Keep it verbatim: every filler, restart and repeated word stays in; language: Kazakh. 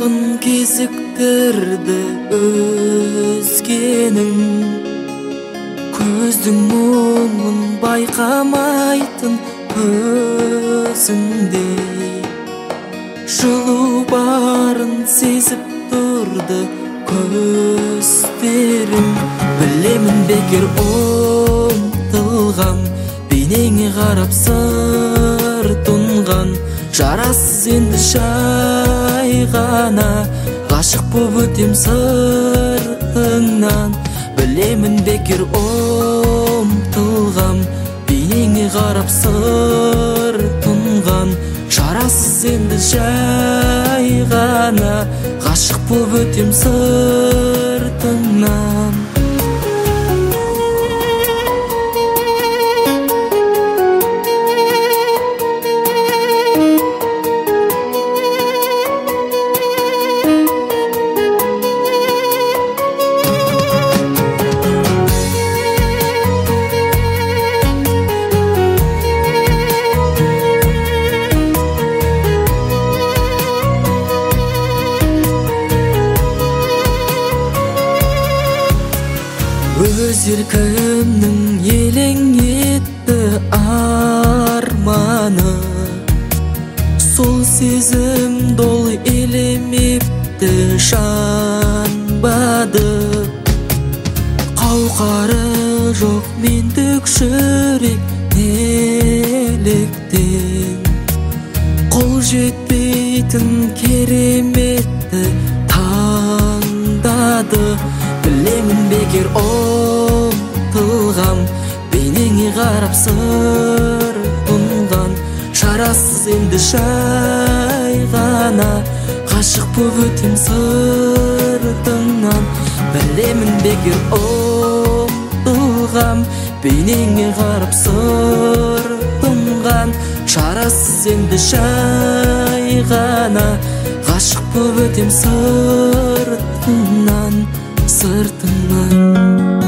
Шағын кезіктерді өзгенің, көздің мұңын байқамайтын өзіңдей. Жылу барын сезіп тұрды көздерің. Білемін бекер ұмтылғам, бейнеңе қарап сыр тұнған. Жарасыз енді жай ғана, ғашық боп өтем сыртыңнан. Білемін бекер ұмтылғам, бейнеңе қарап сыр тұнған. Жарасыз енді жай ғана, ғашық боп өтем сыртыңнан. Өз еркімнің елең етті арманы, сол сезім дол елемепті жанбады. Қауқары жоқ мендік жүрек неліктен, қол жетпейтін кереметті таңдады. Білемін бекер ұмтылғам, бейнеңе қарап сыр тұнған. Шарасыз енді жай ғана, ғашық боп өтем сыртыңнан. Білемін бекер ұмтылғам, бейнеңе қарап сыр тұнған. Шарасыз енді жай ғана, ғашық боп өтем сыртыңнан, сыртыңнан.